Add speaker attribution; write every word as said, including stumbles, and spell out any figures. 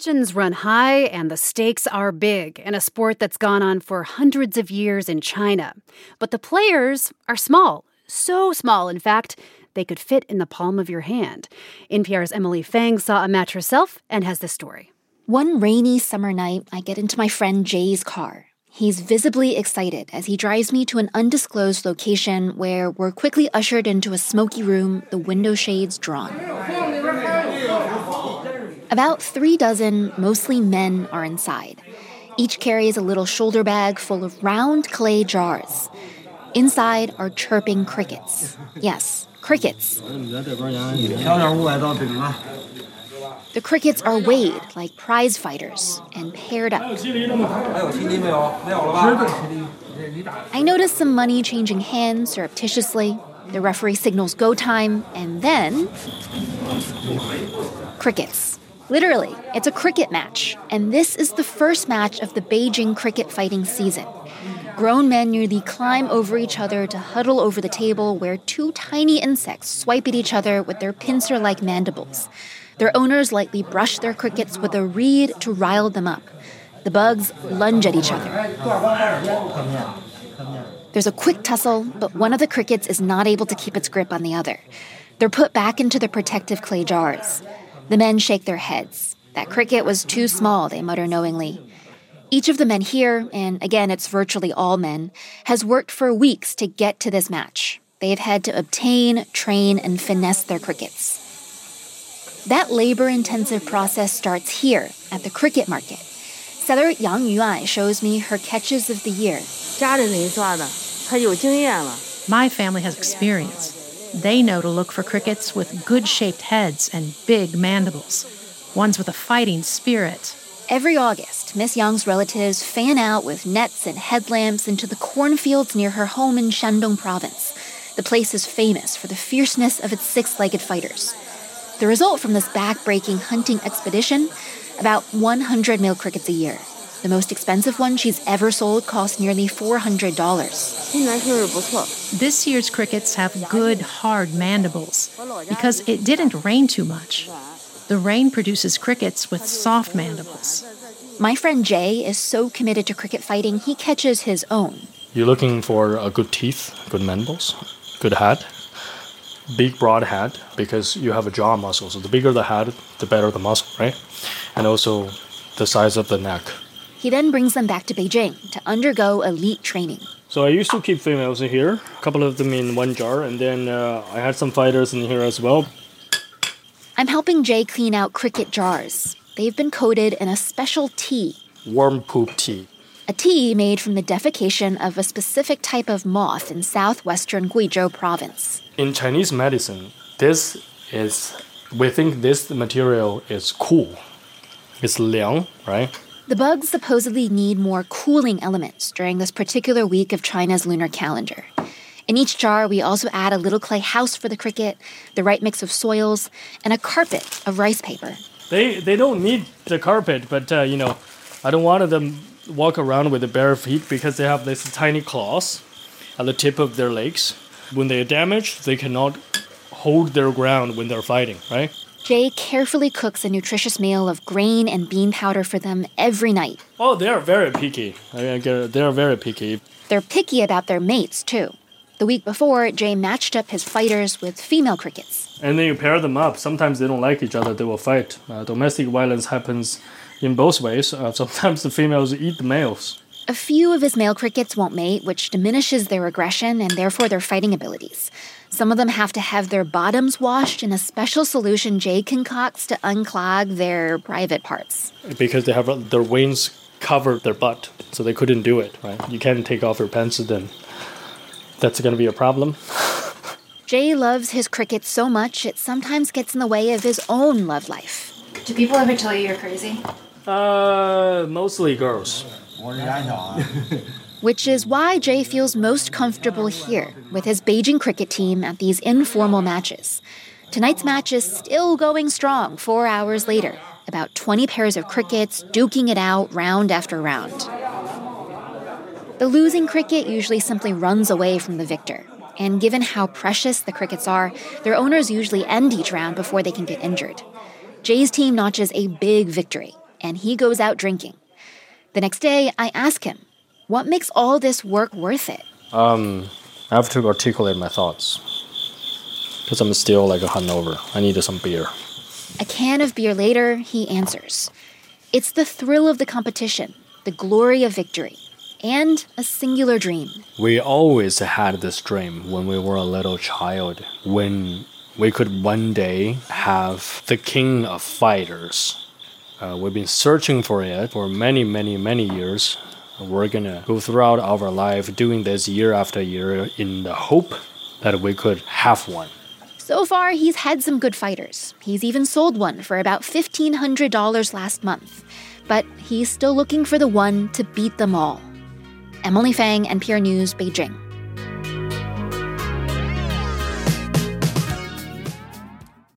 Speaker 1: Tensions run high and the stakes are big in a sport that's gone on for hundreds of years in China. But the players are small, so small, in fact, they could fit in the palm of your hand. N P R's Emily Fang saw a match herself and has this story.
Speaker 2: One rainy summer night, I get into my friend Jay's car. He's visibly excited as he drives me to an undisclosed location where we're quickly ushered into a smoky room, the window shades drawn. About three dozen, mostly men, are inside. Each carries a little shoulder bag full of round clay jars. Inside are chirping crickets. Yes, crickets. The crickets are weighed like prize fighters and paired up. I notice some money changing hands surreptitiously. The referee signals go time, and then crickets. Literally, it's a cricket match, and this is the first match of the Beijing cricket fighting season. Grown men nearly climb over each other to huddle over the table where two tiny insects swipe at each other with their pincer-like mandibles. Their owners lightly brush their crickets with a reed to rile them up. The bugs lunge at each other. There's a quick tussle, but one of the crickets is not able to keep its grip on the other. They're put back into the protective clay jars. The men shake their heads. That cricket was too small, they mutter knowingly. Each of the men here, and again it's virtually all men, has worked for weeks to get to this match. They've had to obtain, train, and finesse their crickets. That labor-intensive process starts here, at the cricket market. Seller Yang Yuai shows me her catches of the year.
Speaker 3: My family has experience. They know to look for crickets with good-shaped heads and big mandibles, ones with a fighting spirit.
Speaker 2: Every August, Miss Yang's relatives fan out with nets and headlamps into the cornfields near her home in Shandong province. The place is famous for the fierceness of its six-legged fighters. The result from this back-breaking hunting expedition? About one hundred male crickets a year. The most expensive one she's ever sold cost nearly four hundred dollars.
Speaker 3: This year's crickets have good, hard mandibles because it didn't rain too much. The rain produces crickets with soft mandibles.
Speaker 2: My friend Jay is so committed to cricket fighting, he catches his own.
Speaker 4: You're looking for a good teeth, good mandibles, good head, big, broad head, because you have a jaw muscle. So the bigger the head, the better the muscle, right? And also the size of the neck.
Speaker 2: He then brings them back to Beijing to undergo elite training.
Speaker 4: So I used to keep females in here, a couple of them in one jar, and then uh, I had some fighters in here as well.
Speaker 2: I'm helping Jay clean out cricket jars. They've been coated in a special tea.
Speaker 4: Worm poop tea.
Speaker 2: A tea made from the defecation of a specific type of moth in southwestern Guizhou province.
Speaker 4: In Chinese medicine, this is, we think this material is cool. It's liang, right?
Speaker 2: The bugs supposedly need more cooling elements during this particular week of China's lunar calendar. In each jar, we also add a little clay house for the cricket, the right mix of soils, and a carpet of rice paper.
Speaker 4: They they don't need the carpet, but, uh, you know, I don't want them walk around with the bare feet because they have these tiny claws at the tip of their legs. When they are damaged, they cannot hold their ground when they're fighting, right?
Speaker 2: Jay carefully cooks a nutritious meal of grain and bean powder for them every night.
Speaker 4: Oh, they are very picky. I get, they are very picky.
Speaker 2: They're picky about their mates, too. The week before, Jay matched up his fighters with female crickets.
Speaker 4: And then you pair them up. Sometimes they don't like each other. They will fight. Uh, domestic violence happens in both ways. Uh, sometimes the females eat the males.
Speaker 2: A few of his male crickets won't mate, which diminishes their aggression and therefore their fighting abilities. Some of them have to have their bottoms washed in a special solution Jay concocts to unclog their private parts.
Speaker 4: Because they have their wings cover their butt, so they couldn't do it, right? You can't take off your pants, then that's going to be a problem.
Speaker 2: Jay loves his crickets so much it sometimes gets in the way of his own love life.
Speaker 5: Do people ever tell you you're crazy?
Speaker 4: Uh, mostly girls.
Speaker 2: Which is why Jay feels most comfortable here with his Beijing cricket team at these informal matches. Tonight's match is still going strong four hours later. About twenty pairs of crickets duking it out round after round. The losing cricket usually simply runs away from the victor. And given how precious the crickets are, their owners usually end each round before they can get injured. Jay's team notches a big victory. and he goes out drinking. The next day, I ask him, what makes all this work worth it?
Speaker 4: Um, I have to articulate my thoughts. Because I'm still like a hungover. I need some beer.
Speaker 2: A can of beer later, he answers. It's the thrill of the competition, the glory of victory, and a singular dream.
Speaker 4: We always had this dream when we were a little child, when we could one day have the king of fighters. Uh, we've been searching for it for many, many, many years. We're gonna go throughout our life doing this year after year in the hope that we could have one.
Speaker 2: So far, he's had some good fighters. He's even sold one for about fifteen hundred dollars last month. But he's still looking for the one to beat them all. Emily Fang, N P R News, Beijing.